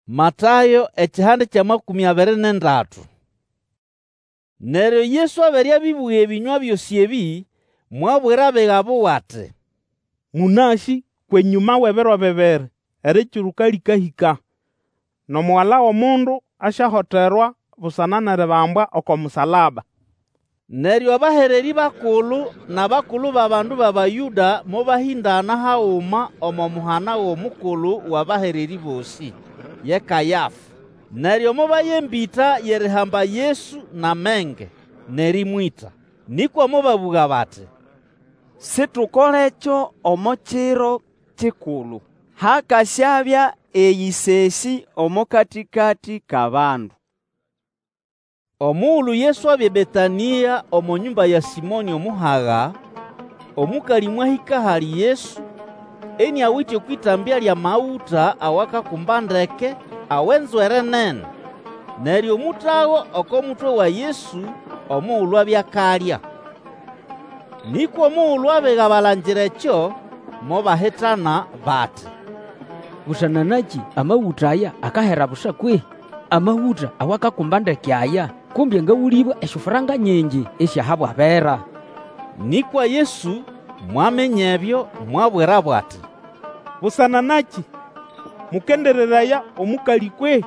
Matayo ekihande kya 23. Neryo Yesu aberya bibuga ebinywa byosi ebi, mwabwira abega bo ati, Munashi kwenyuma webiro bibiri erikiruka likahika, n'omuwala w'omundu ashahoterwa busana neribambwa oko musalaba. Neryo abahereri bakulu n'abakulu b'abandu b'Abayuda mubahindana hauma omo muhana w'omukulu w'abahereri bosi, ye Kayafa. Neryo mubayembita yerihamba Yesu na menge nerimwita. Nikwo mubabuga bati, Situkole ekyo omo kiro kikulu, hakashabya eyisesi omo katikati k'abandu. Omuulu Yesu abye Betania omo nyumba ya Simoni omuhaga, omukali mwahika hali Yesu, eni awithe okwitambya lya mauta awakakumba ndeke awenzwere nene. Neryo mutago oko mutwe wa Yesu omuulu abyakalya. Nikwo omuulu abega balangira ekyo mubahitana bati, Busana naki amawuta aya akahera busa kwe? Amawuta awakakumba ndeke aya kumbi ngawulibwa eshufuranga nyenje esyahabwa bera. Nikwa Yesu mwamenya ebyo mwabwira bwati, Busana naki mukendereraya omukali kwe?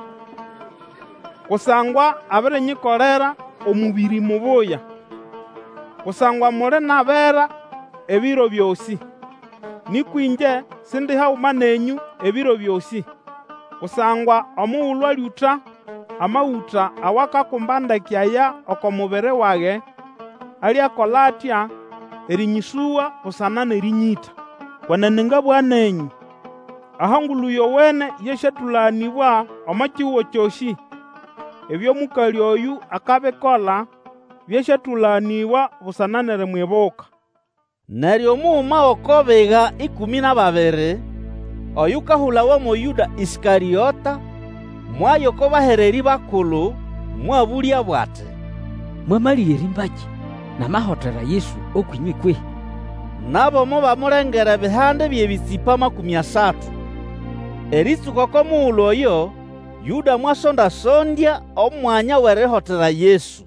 Kusangwa abirinyikolera omubiri mubuya. Kusangwa muli nabera ebiro byosi. Nikwinje sindi hauma nenyu ebiro byosi. Kusangwa omuwulu alyuta amawuta awakakumba ndeke aya oko mubiri wage alyakola atya erinyisuwa busana nerinyita. Kwenene bwa nenyu ahangulu yowene yeshathulanibwa omo kihugo kyosi. Ebyo mukali oyu akabikola byeshathulanibwa busana nerimwibuka. Neryo muuma oko bega 12 oyu kahulawa mo Yuda Isikariota mwayo ko bahereri bakulu mwabulya bwati, Mwamalire erimbaki namahotera Yesu okwinywa kwe? Nabo mubamulengera ebihande by'ebisipa 30. Eritsuka k'omuulu oyo Yuda mwasondasondya omwanya w'erihotera Yesu.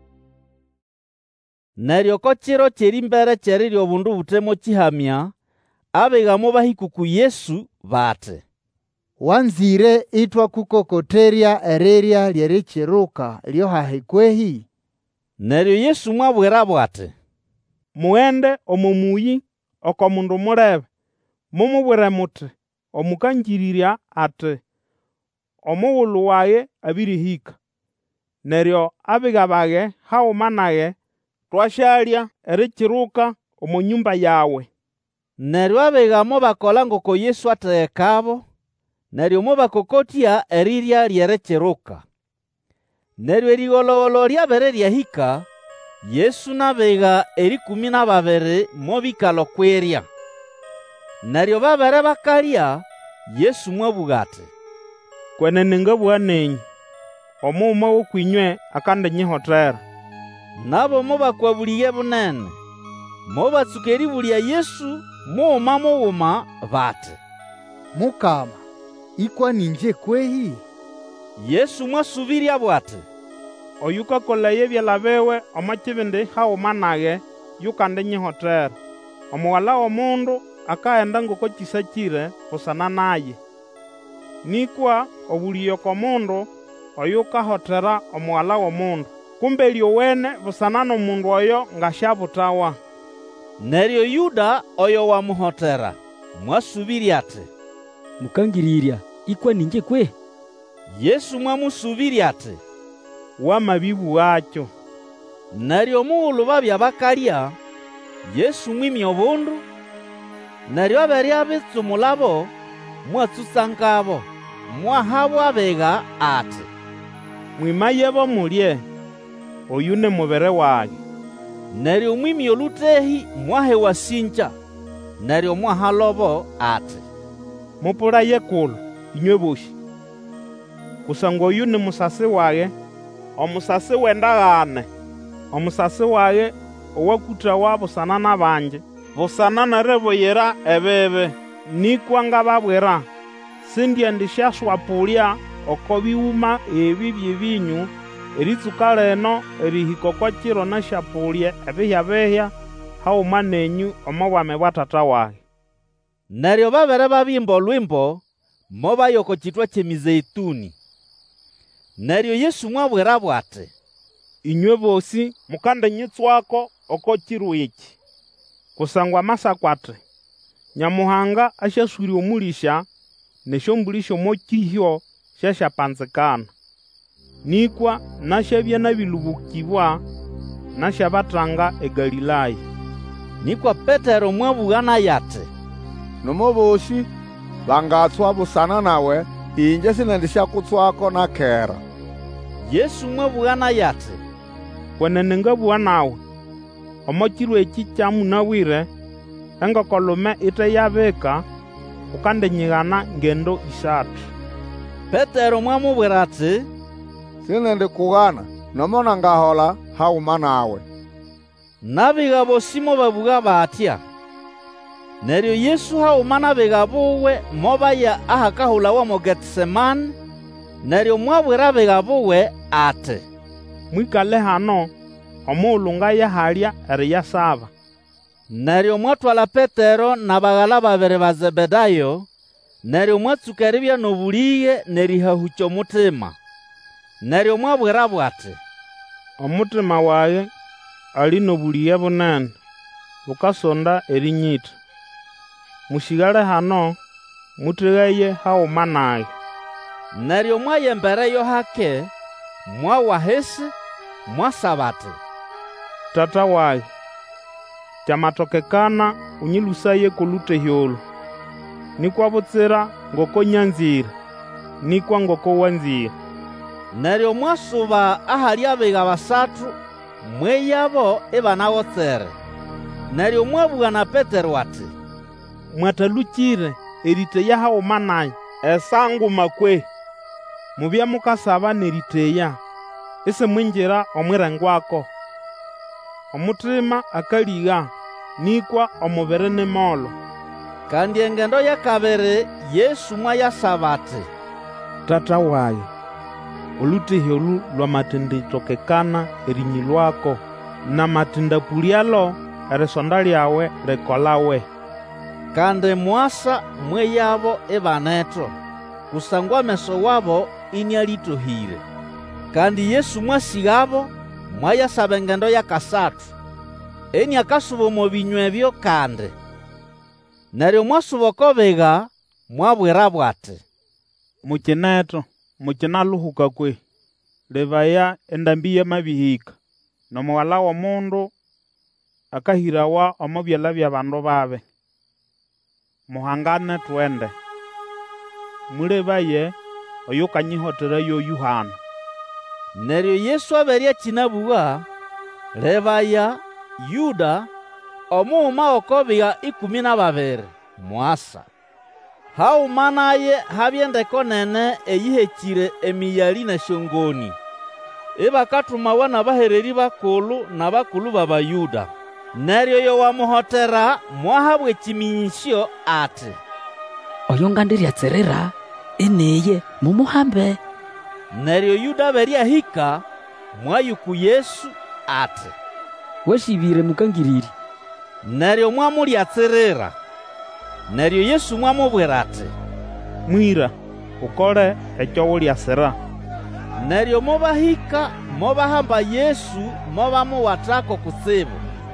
Neryo ko kiro ky'erimbere ky'erirya obundu butemo kihamya, abega mubahikuku Yesu bati, Wanzire itwa kukokoterya erirya lyerikiruka lyohahi kwehi? Neryo Yesu mwabwira bwati, Mughende omo muyi oko mundu mulebe, mumubwire muti omukangirirya ati omuwulu waye abirihika. Neryo abiga bage hauma naye twashalya erikiruka omo nyumba yawe. Neryo abega mubakola ngoko Yesu ategekabo, neryo mubakokotya erirya lyerikiruka. Neryo erighologholho lyabere lyahika, Yesu n'abega 12 mubikala okwirya. Neryo babere bakalya, Yesu mwabuga ati, Kwenene ngabugha nenyu omuuma w'okwinywe akandinyihotera. Nabo mubakwabuliye bunene, mubatsuka eribulya Yesu mughuma bati, Mukama, ikwa ninje kwehi? Yesu mwasubirya bwati, Oyu kakolaya ebyala biwe omo kibindi hauma nage yukandinyihotera. Omuwala w'omundu akaghenda ngoko kisakire busana naye. Nikwa obuliye k'omundu oyu kahotera omuwala w'omundu. Kumbe lyowene busana n'omundu oyo ngashabutawa. Neryo Yuda oyo wamuhotera mwasubirya ati, Mukangirirya ikwa ninje kwe? Yesu mwamusubirya ati, Wamabibu wakyo. Neryo omughulu babya bakalya, Yesu mwimya obundu, neryo aberya abitsumulabo mwatsutsankabo, mwahabo abega ati, Mwimayebo mulye, oyu ni mubiri wage. Neryo mwimya olutehi mwahewa sinja, neryo mwahalobo ati, Mupulaye kulu inywe boshi. Kusangwa oyu ni musasi wage, omusasi w'endaghane, omusasi wage owakuthawa busana n'abangi, busana neribuyira ebibi. Nikwa ngababwira, sindyendishyaswapulya oko biuma ebi byebinyu eritsuka leno erihika oko kiro nasyapulye ebihya hauma nenyu omo bwami bwa tata wage. Neryo babere babimba olwimbo mobaya oko kitwa ky'emizeituni. Neryo Yesu mwabwirabo ati, inywe bosi mukandinyitswako oko kiro eki, kusangwa amasako ati Nyamuhanga asyaswirye omulisha nesyombuli syomo kihyo syasyapanzikana, nikwa nasyabya nabilubukibwa nasyabatanga eGalilaya. Nikwa Petero mwabugha naye ati, nomo bosi bangatswa busana nawe, inje sinendisyakutswako nakera. Yesu mwabugha naye ati, kwenene ngabugha nawe omo kiro eki kyamunabwire engokolume ite yabika ukandinyigana ngendo 3. Petero mwamubwira ati, sinendikughana nomo nangahola hauma nawe. Nabiga bosi mobabugha batya. Neryo Yesu hauma nabiga buwe mobaya ahakahulawa mo Getsemani. Neryo mwabwira abiga buwe ati, mwikale hano omughulhu ngayahalya eriyasaba. Neryo mwatwala Petero na baghala babiri ba Zebedayo, neryo mwatsuka eribya nobulighe nerihahu ky'omutima. Neryo mwabwirabo ati, omutima waye ali nobulighe bunene bukasonda erinyita. Musigale hano mutegaye hauma naye. Neryo mwayembereyo hake, mwawahisi, mwasaba ati, tata waye, kyamatokekana unyilusaye kolutehi olu, nikwa butsira ngoko nyanzire, nikwa ngoko wanzire. Neryo mwasuba ahali abiga basatu mweyabo ibanawotsere. Neryo mwabugha na Petero ati, mwatalukire eriteya hauma naye esangu makwe, mubya mukasaba neriteya ese mwinjira omwirengwako. Omutima akaliga, nikwa omubiri ni molo. Kandi engendo ya kabiri Yesu mwayasaba ati, tata waye, olutehi olu lwamatinditokekana erinyilwako, na matindapulyalo erisonda lyawe likolawe. Kandi mwasa mweyabo ibaneto, kusangwa ameso wabo inialitohire. Kandi Yesu mwasigabo mwayasaba engendo ya kasatu, eni akasuba omu binywa ebyo kandi. Neryo mwasuba oko biga mwabwirabo ati, mukineto mukinaluhuka kwe, lebaya endambi yamabihika, nomuwala w'omundu akahirawa omu byala by'abandu babe. Muhangane twende, mulebaye oyo kanyihoterayo Yohana. Neryo Yesu abere akinabugha, lebaya Yuda omughuma oko biga 12 mwasa. Hauma naye habya endeko nene eyihekire emiyali na syongoni, ibakathumawa n'abahereri bakulu na bakulu b'Abayuda. Neryo yowamuhotera mwahabwa ekiminyisyo ati, oyo ngandiryatsirira eneye mumuhambe. Neryo Yuda abere ahika mwayuku Yesu ati, Washibire mukangiriri. Neryo mwamulyatsirira. Neryo Yesu mwamubwira ati, mwira ukole ekyo wulyasira. Neryo mobahika mobahamba Yesu mobamuwathako kutsibu.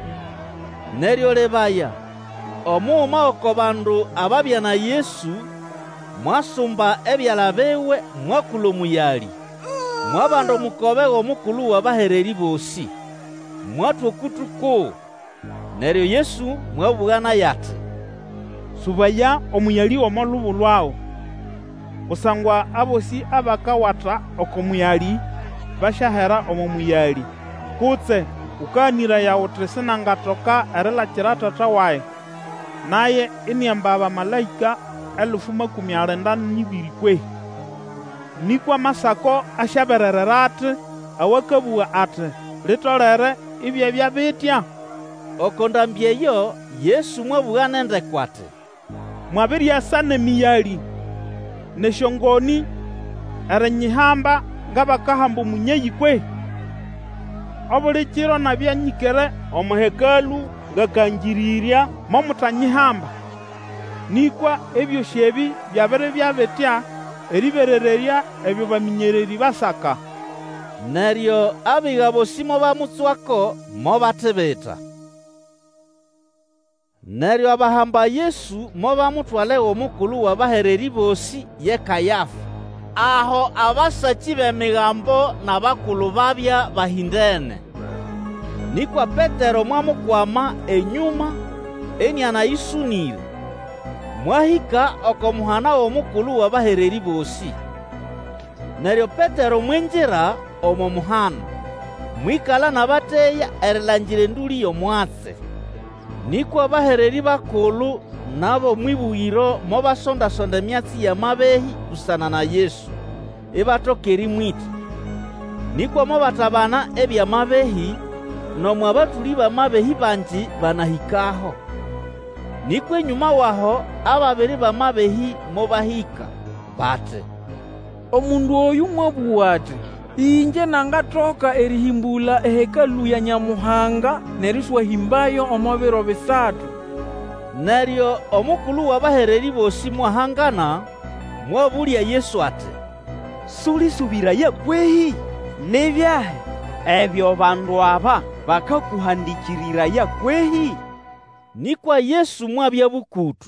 Neryo lebaya omughuma oko bandu ababya na Yesu mwasumba ebyala biwe mwakula omuyali, mwabanda omukobe g'omukulu w'abahereri bosi, mwatwa okutuko. Neryo Yesu mwabugha naye ati, subaya omuyali omo lubu lwawu, kusangwa abosi abakawatha oko muyali basyahera omo muyali, kutse ukaniraya uthi sinangatoka erilakira tata waye, naye iniamba abamalaika 12,000 kwe. Nikwa masako asyabererera ati awakabugha ati litolere ibyebya bitya. Oko ndambi eyo Yesu mwabugha n'endeko ati, mwabiryasa n'emiyali nesyongoni erinyihamba ngabakahamba omunyeyi kwehi? Obuli kiro nabyanyikere omu hekalu ngakangirirya momutanyihamba. Nikwa ebyosi ebi byabere byabetya eriberererya ebyo baminyereri basaka. Neryo abiga bosi mobamutswako mobatebeta. Neryo abahamba Yesu mobamutwala omukulu w'abahereri bosi ye Kayafa. Aho abasaki b'emigambo n'abakulu babya bahindene. Nikwa Petero mwamukwama enyuma enianayisunire. Mwahika okomuhana w'omukulu w'abahereri bosi. Neryo Petero mwinjira omo muhana, mwikala nabateya erilangira enduli y'omwatse. Nikwa abahereri bakulu nabo mwibuyiro mobasondasonda emyatsi y'amabehi busana na Yesu, ibatoka erimwita. Nikwa mobatabana eby'amabehi, nomwe abatuli b'amabehi banji banahikaho. Nikwa enyuma waho ababiri b'amabehi mobahika bate, omundu oyu mwabuwa ati, inje nangatoka erihimbula ehekalu ya Nyamuhanga neriswahimbayo omu biro bisatu. Neryo omukulu w'abahereri bosi mwahangana mwabulya Yesu ati, sulisubirayo kwehi? Nebyahe ebyo bandu aba bakakuhandikirira kwehi? Nikwa Yesu mwabya bukutu.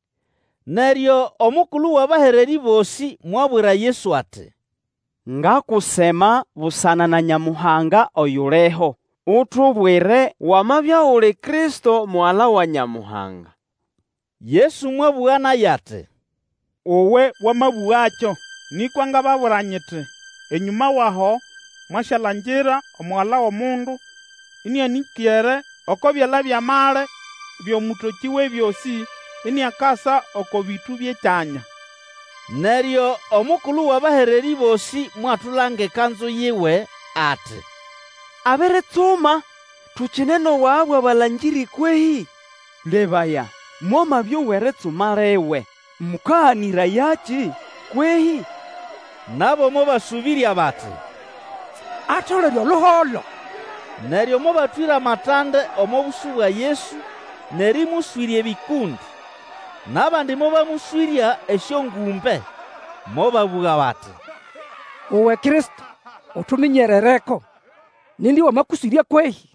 Neryo omukulu w'abahereri bosi mwabwira Yesu ati, ngakusema busana na Nyamuhanga oyuleho, utubwire wamabya uli Kristo mwala wa Nyamuhanga. Yesu mwabugha naye ati, Owe wamabughakyo. Nikwa ngababuranyiti enyuma waho mwashalangira omwala w'omundu inianikyere oko byala byamale by'omutoki w'ebyosi iniakasa oko bitu by'ekyanya. Neryo omukulu w'abahereri bosi mwatulanga ekanzu yiwe ati, aberetsuma tukineno wabwe abalangiri kwehi? Lebaya mwamabyo weretsuma lewe mukahanira yaki kwehi? Nabo mobasubirya bati, Atolere oluholo. Neryo mobatwira amatande omu busu bwa Yesu nerimuswirya ebikundi. N'abandi mobamuswirya esyongumbe. Mobabugha bati, Uwe Kristo, utuminyerereko. Nindi wamakusirya kwehi?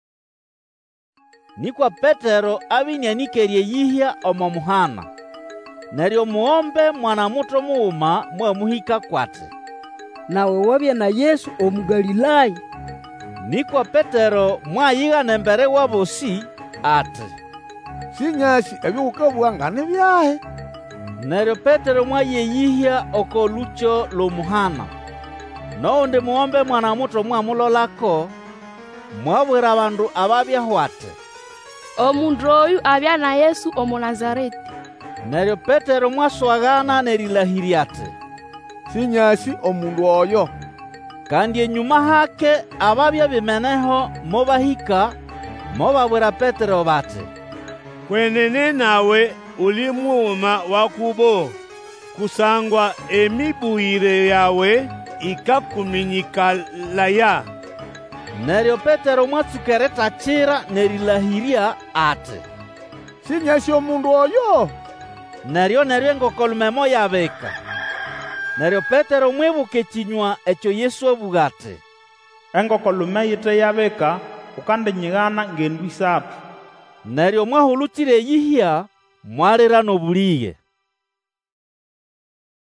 Nikwa Petero abinianikerye yihya omo muhana. Neryo muombe mwana muto muuma mwamuhika kwati, Nawe wabya na Yesu omugalilaya. Nikwa Petero mwayighana embere w'abosi ati, Sinyasi ebyukabugha ngane byahe. Neryo Petero mwayeyihya oko lucho l'omuhana. Noundi muombe mwana muto mwamulolako, mwabwira abandu ababyaho ati, Omundu oyu abya na Yesu omu Nazareti. Neryo Petero mwaswagana nerilahirya ati, Sinyasi omundu oyo. Kandi enyuma hake ababya bimeneho mobahika mobabwira Petero bati, Kwenene nawe uli muuma wakubo, kusangwa emibuyire yawe ikakuminyikalaya. Neryo Petero mwatsuka eritachira nerilahirya ati, Sinyasi omundu oyo. Neryo engokolume moyabeka. Neryo Petero mwibuka ekinywa ekyo Yesu abugha ati, Engokolume yite yabeka ukandinyigana ng'endwi isatu. Neryo mwahulukira eyihya mwalira n'obuliye.